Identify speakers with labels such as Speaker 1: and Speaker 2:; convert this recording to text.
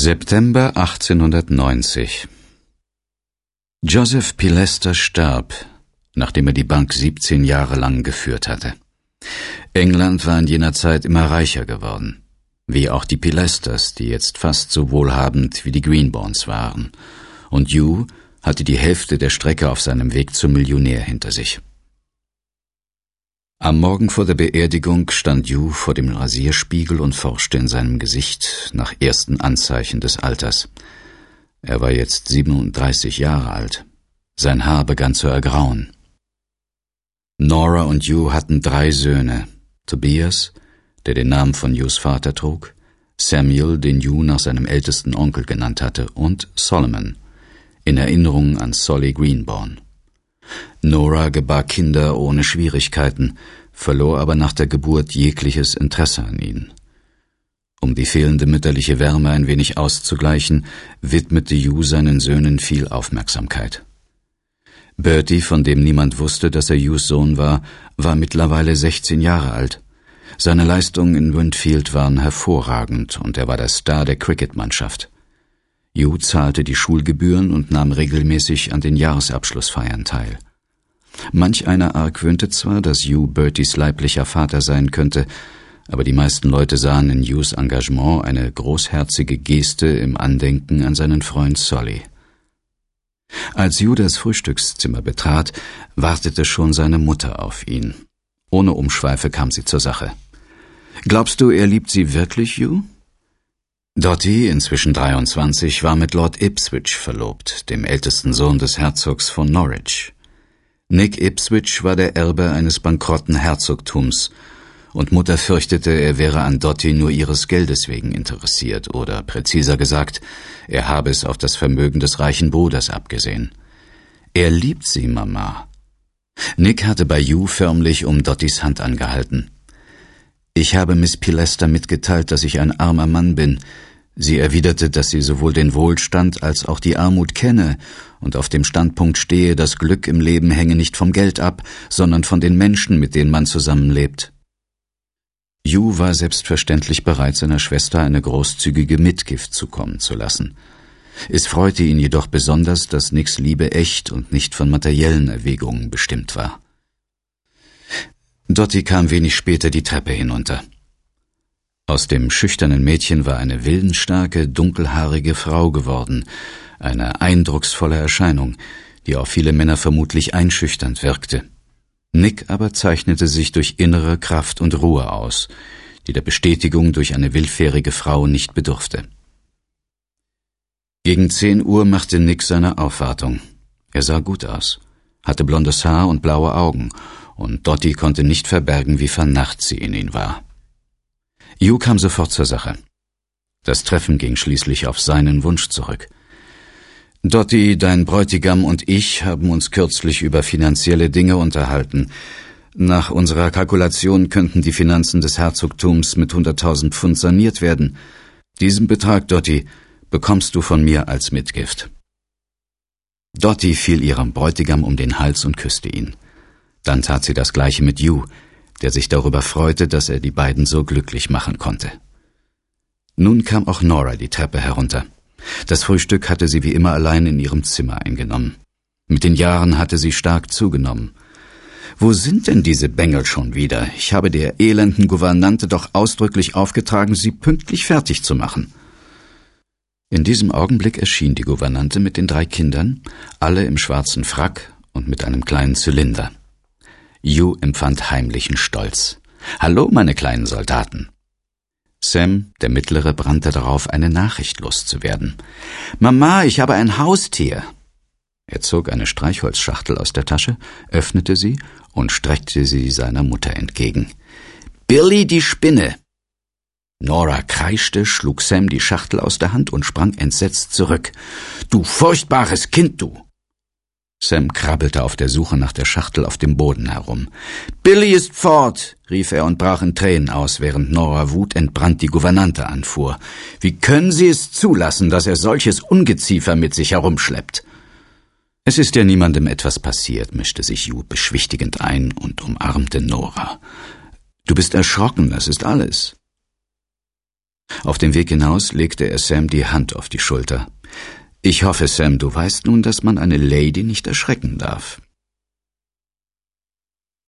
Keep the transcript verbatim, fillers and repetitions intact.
Speaker 1: September achtzehnhundertneunzig. Joseph Pilester starb, nachdem er die Bank siebzehn Jahre lang geführt hatte. England war in jener Zeit immer reicher geworden, wie auch die Pilesters, die jetzt fast so wohlhabend wie die Greenborns waren, und Hugh hatte die Hälfte der Strecke auf seinem Weg zum Millionär hinter sich. Am Morgen vor der Beerdigung stand Hugh vor dem Rasierspiegel und forschte in seinem Gesicht nach ersten Anzeichen des Alters. Er war jetzt siebenunddreißig Jahre alt. Sein Haar begann zu ergrauen. Nora und Hugh hatten drei Söhne: Tobias, der den Namen von Hughs Vater trug, Samuel, den Hugh nach seinem ältesten Onkel genannt hatte, und Solomon, in Erinnerung an Solly Greenborn. Nora gebar Kinder ohne Schwierigkeiten, verlor aber nach der Geburt jegliches Interesse an ihnen. Um die fehlende mütterliche Wärme ein wenig auszugleichen, widmete Hugh seinen Söhnen viel Aufmerksamkeit. Bertie, von dem niemand wusste, dass er Hughs Sohn war, war mittlerweile sechzehn Jahre alt. Seine Leistungen in Windfield waren hervorragend und er war der Star der Cricket-Mannschaft. Hugh zahlte die Schulgebühren und nahm regelmäßig an den Jahresabschlussfeiern teil. Manch einer argwöhnte zwar, dass Hugh Berties leiblicher Vater sein könnte, aber die meisten Leute sahen in Hughs Engagement eine großherzige Geste im Andenken an seinen Freund Solly. Als Hugh das Frühstückszimmer betrat, wartete schon seine Mutter auf ihn. Ohne Umschweife kam sie zur Sache. »Glaubst du, er liebt sie wirklich, Hugh?« Dotty, inzwischen dreiundzwanzig, war mit Lord Ipswich verlobt, dem ältesten Sohn des Herzogs von Norwich. Nick Ipswich war der Erbe eines bankrotten Herzogtums, und Mutter fürchtete, er wäre an Dotty nur ihres Geldes wegen interessiert, oder präziser gesagt, er habe es auf das Vermögen des reichen Bruders abgesehen. »Er liebt sie, Mama.« Nick hatte bei Hugh förmlich um Dottys Hand angehalten. »Ich habe Miss Pilester mitgeteilt, dass ich ein armer Mann bin.« Sie erwiderte, dass sie sowohl den Wohlstand als auch die Armut kenne und auf dem Standpunkt stehe, das Glück im Leben hänge nicht vom Geld ab, sondern von den Menschen, mit denen man zusammenlebt. Hugh war selbstverständlich bereit, seiner Schwester eine großzügige Mitgift zukommen zu lassen. Es freute ihn jedoch besonders, dass Nicks Liebe echt und nicht von materiellen Erwägungen bestimmt war. Dotty kam wenig später die Treppe hinunter. Aus dem schüchternen Mädchen war eine willensstarke, dunkelhaarige Frau geworden, eine eindrucksvolle Erscheinung, die auf viele Männer vermutlich einschüchternd wirkte. Nick aber zeichnete sich durch innere Kraft und Ruhe aus, die der Bestätigung durch eine willfährige Frau nicht bedurfte. Gegen zehn Uhr machte Nick seine Aufwartung. Er sah gut aus, hatte blondes Haar und blaue Augen, und Dotty konnte nicht verbergen, wie vernarrt sie in ihn war. Hugh kam sofort zur Sache. Das Treffen ging schließlich auf seinen Wunsch zurück. »Dotty, dein Bräutigam und ich haben uns kürzlich über finanzielle Dinge unterhalten. Nach unserer Kalkulation könnten die Finanzen des Herzogtums mit hunderttausend Pfund saniert werden. Diesen Betrag, Dotty, bekommst du von mir als Mitgift.« Dotty fiel ihrem Bräutigam um den Hals und küsste ihn. Dann tat sie das Gleiche mit Hugh, der sich darüber freute, dass er die beiden so glücklich machen konnte. Nun kam auch Nora die Treppe herunter. Das Frühstück hatte sie wie immer allein in ihrem Zimmer eingenommen. Mit den Jahren hatte sie stark zugenommen. »Wo sind denn diese Bengel schon wieder? Ich habe der elenden Gouvernante doch ausdrücklich aufgetragen, sie pünktlich fertig zu machen.« In diesem Augenblick erschien die Gouvernante mit den drei Kindern, alle im schwarzen Frack und mit einem kleinen Zylinder. Hugh empfand heimlichen Stolz. »Hallo, meine kleinen Soldaten!« Sam, der Mittlere, brannte darauf, eine Nachricht loszuwerden. »Mama, ich habe ein Haustier!« Er zog eine Streichholzschachtel aus der Tasche, öffnete sie und streckte sie seiner Mutter entgegen. »Billy, die Spinne!« Nora kreischte, schlug Sam die Schachtel aus der Hand und sprang entsetzt zurück. »Du furchtbares Kind, du!« Sam krabbelte auf der Suche nach der Schachtel auf dem Boden herum. »Billy ist fort«, rief er und brach in Tränen aus, während Nora wutentbrannt die Gouvernante anfuhr. »Wie können Sie es zulassen, dass er solches Ungeziefer mit sich herumschleppt?« »Es ist ja niemandem etwas passiert«, mischte sich Hugh beschwichtigend ein und umarmte Nora. »Du bist erschrocken, das ist alles.« Auf dem Weg hinaus legte er Sam die Hand auf die Schulter. »Ich hoffe, Sam, du weißt nun, dass man eine Lady nicht erschrecken darf.«